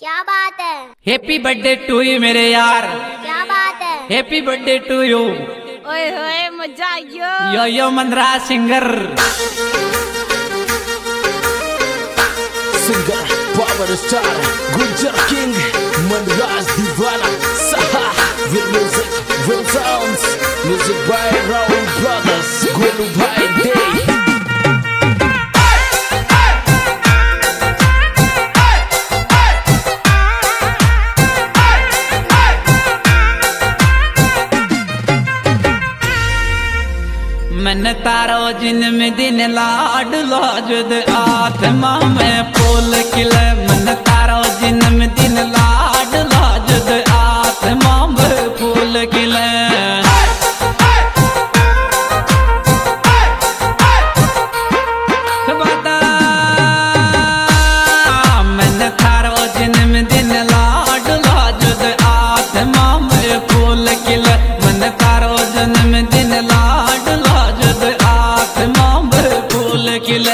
क्या बात है। हैप्पी बर्थडे टू यू मेरे यार। क्या बात है। Happy birthday to you. ओए होए मजा आयो। यो मंदरा singer power star Gujjar king Manraj Deewana साहा विल म्यूजिक विल sounds music by Rahul brothers Golu भाई डे। मन तारो जन्मदिन लाडलो जुद आत्मा में फूल खिले। मन तारो जन्मदिन लाडलो जुद आत्मा में फूल खिले। बता मन तारो जन्मदिन लाडलो जुद आत्मा में फूल खिले। मन तारो जन्मदिन लाडलो जुद आत्मा में फूल खिले।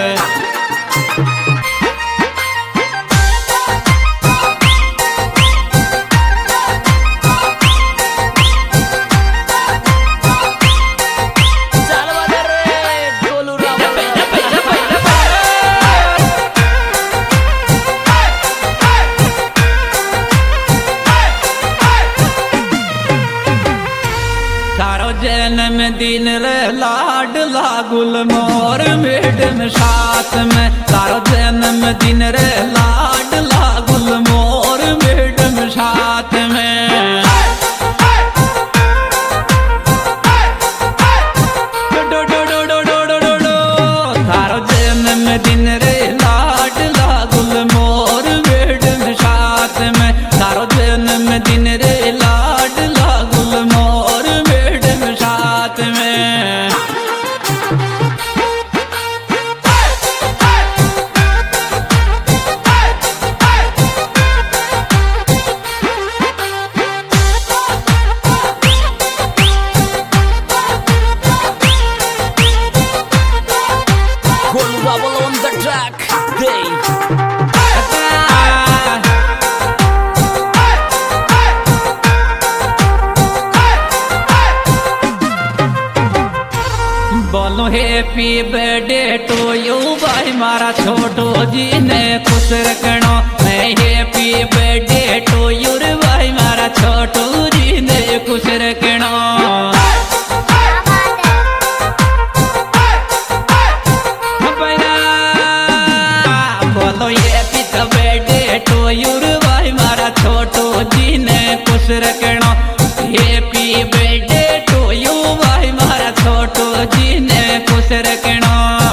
जन्मदिन रे लाडला गुल मोर मैडम साथ में। तारो जन्मदिन रे लाडला गुल मोर मैडम साथ में। डो डो डो डो डो डो डो डो तारो जन्मदिन रे लाडला गुल मोर मैडम साथ में। तारो जन्मदिन रे लाडला गुल मोर मैडम साथ में। Gold Bubble on the track day. बोलो हैप्पी बर्थडे टू यू भाई मारा छोटो जी ने खुश रखना। मैं हैप्पी बर्थडे टू यू रे भाई मारा छोटो जी ने खुश रखना। बोलो हैप्पी बर्थडे टू यू रे भाई मारा छोटो जी ने खुश रखना। हैप्पी बर्थडे टू यू भाई मारा छोटो जी ने खुश रखना।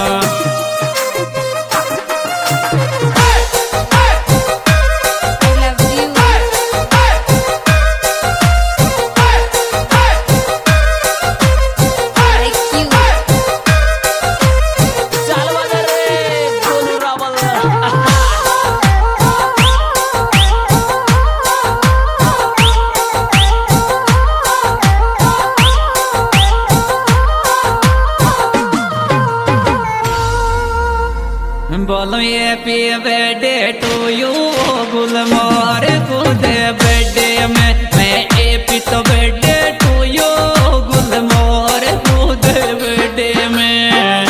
बोलो हैप्पी बर्थडे टू यू गुल मोर कूदे बर्थडे में। मैं हैप्पी तो बर्थडे टू यू गुल मोर कूदे बर्थडे में।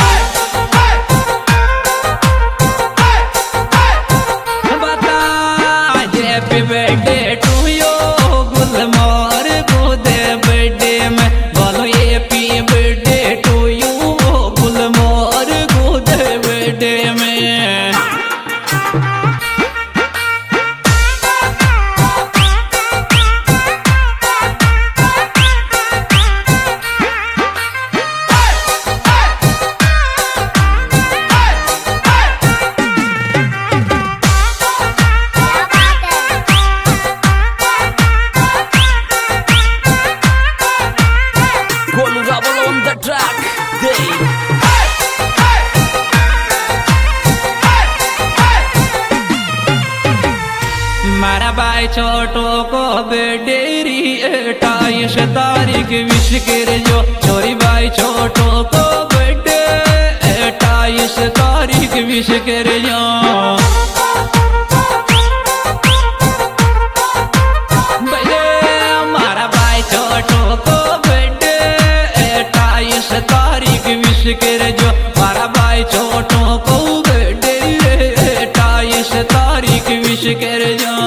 बता हैप्पी बर्थडे टू यू गुल मोर कूदे बर्थडे में। बोलो हैप्पी बर्थडे टू यू गुल मोर कूदे बर्थडे में। Gold Bubble on the track day. मारा भाई छोटो को बेडेरी 28 तारीख विश कर जो। छोरी भाई छोटो को बर्थडे 28 तारीख विश कर जो। कोशिश कर जो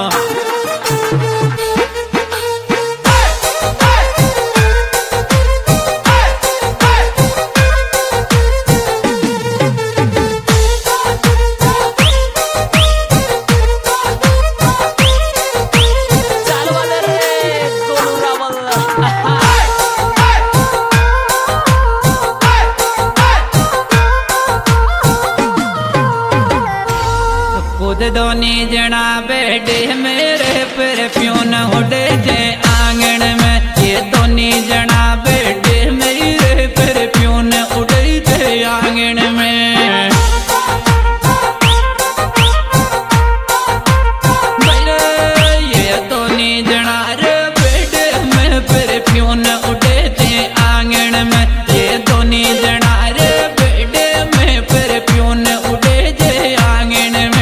दोनी जना बैठे मेरे पर प्यों न उड़े जे आंगन में ये दोनी जना बैठे मेरे पर प्यों न उड़े जे आंगन में ये दोनी जना रे बैठे मेरे पर प्यों न उड़े जे आंगन में ये दोनी जना रे बैठे मेरे पर प्यों न उड़े जे आंगन में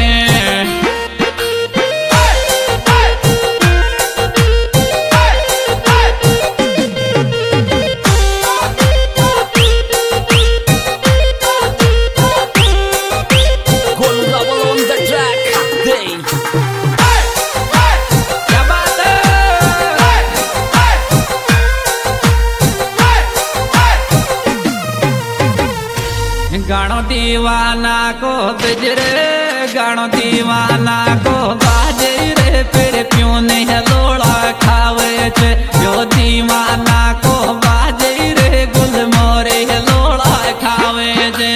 गानो दीवाना को बिजरे गानो दीवाना को बाजे रे फिर क्यों नहीं लोड़ा खावे छे जो दीवाना को बाजे रे गुल मोरे लोड़ा खावे छे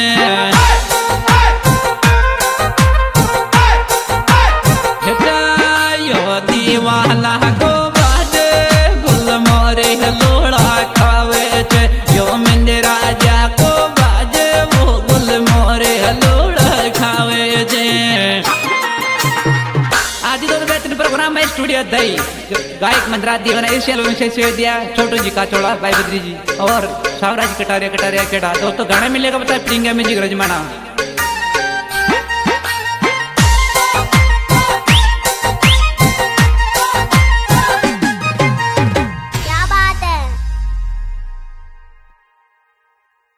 यो दीवाना को बाजे गुल मोरे लोड़ा खावे छे यो मिंद राजा को स्टूडियो दई गायक मंदरा दीवाना एशियल दिया छोटू जी का चोड़ा भाई बद्री जी और सावराज कटारिया कटारिया केड़ा दोस्तों गाना मिलेगा बता प्रिंगा म्यूजिक रजमाना।